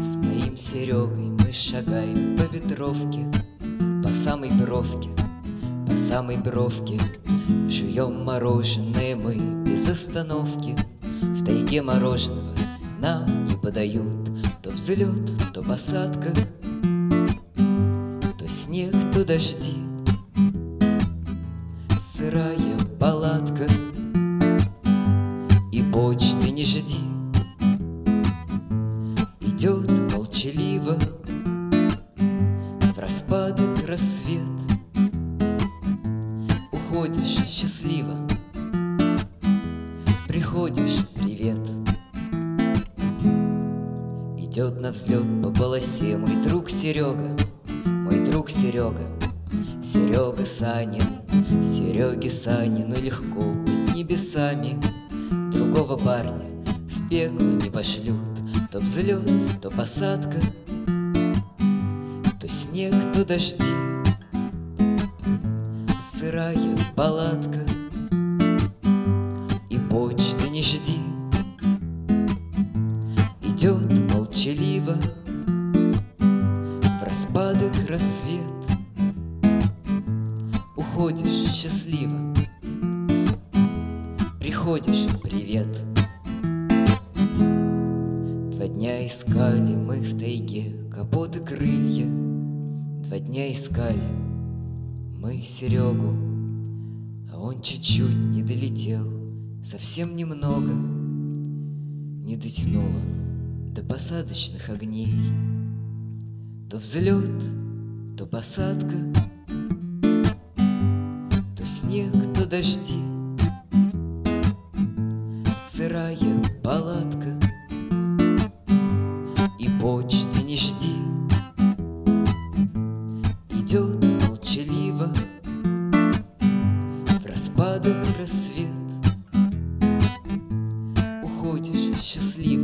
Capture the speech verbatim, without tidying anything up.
С моим Серегой мы шагаем по Петровке, по самой бровке, по самой бровке. Жуем мороженое мы без остановки. В тайге мороженого нам не подают. То взлет, то посадка, то снег, то дожди. Сырая палатка, и почты не жди. Идет молчаливо в распадок рассвет. Уходишь счастливо, приходишь привет. Идет на взлет по полосе мой друг Серега, мой друг Серега, Серега Санин. Сереге Санину легко быть небесами. Другого парня в пекло не пошлют. То взлет, то посадка, то снег, то дожди. Сырая палатка, и почты не жди. Идет молчаливо в распадок рассвет. Уходишь счастливо, приходишь привет. Два дня искали мы в тайге капоты крылья. Два дня искали мы Серегу, а он чуть-чуть не долетел, совсем немного. Не дотянул он до посадочных огней. То взлет, то посадка, то снег, то дожди. Сырая палатка, и почты не жди. Идет молчаливо в распадок рассвет. Уходишь счастливо,